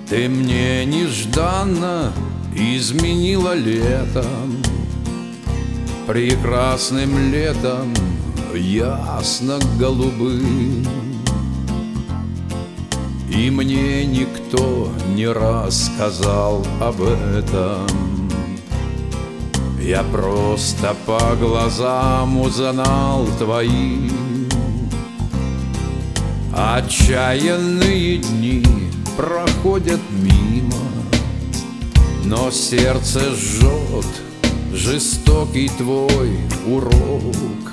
Ты мне нежданно изменила летом, прекрасным летом, ясно-голубым. И мне никто не рассказал об этом. Я просто по глазам узнал твоим. Отчаянные дни проходят мимо, но сердце жжет жестокий твой урок.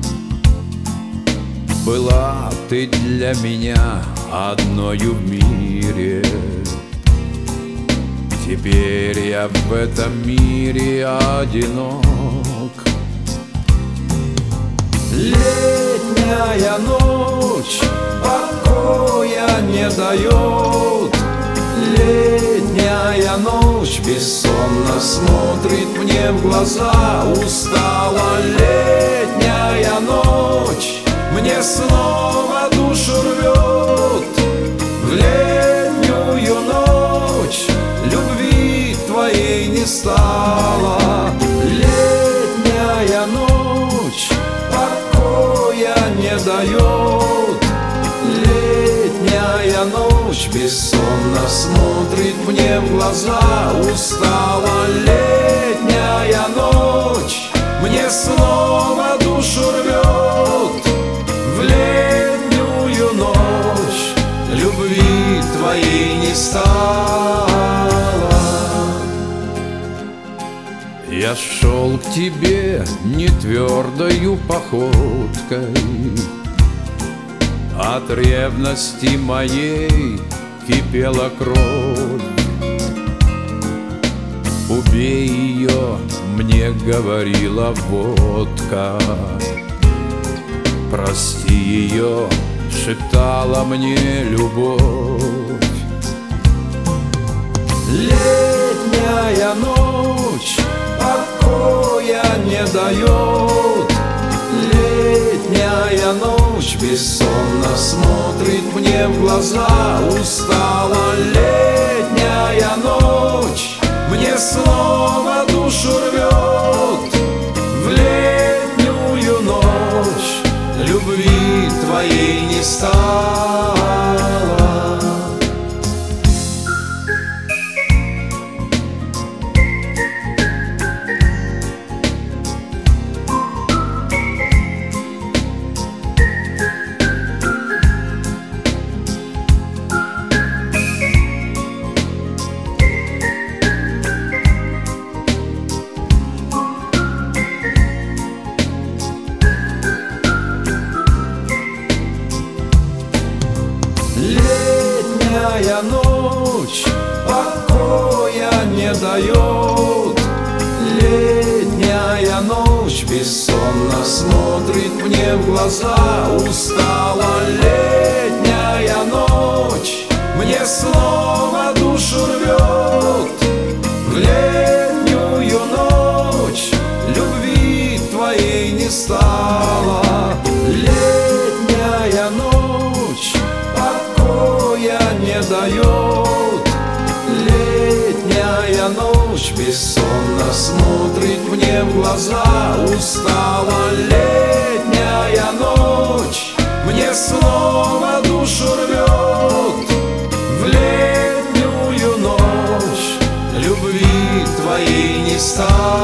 Была ты для меня одною в мире. Теперь я в этом мире одинок. Летняя ночь покоя не дает. Летняя ночь бессонно смотрит мне в глаза. Устала летняя ночь, мне снова душу рвет. В летнюю ночь любви твоей не стало. Летняя ночь покоя не дает. Летняя ночь бессонно смотрит мне в глаза. Устала летняя ночь, мне снова душу рвет. В летнюю ночь любви твоей не стало. Я шел к тебе не твердою походкой, от ревности моей кипела кровь. Убей ее, мне говорила водка. Прости ее, шептала мне любовь. Летняя ночь покоя не дает. Летняя ночь бессонно смотрит мне в глаза. Устала летняя ночь, мне снова душу рвет. В летнюю ночь любви твоей не стало. Летняя ночь покоя не дает. Летняя ночь бессонно смотрит мне в глаза. Устала летняя ночь, мне снова душу рвет. В летнюю ночь любви твоей не стало. Летняя ночь покоя не дает. Летняя ночь бессонно смотрит мне в глаза. Устала летняя ночь, мне снова душу рвет. В летнюю ночь любви твоей не стало.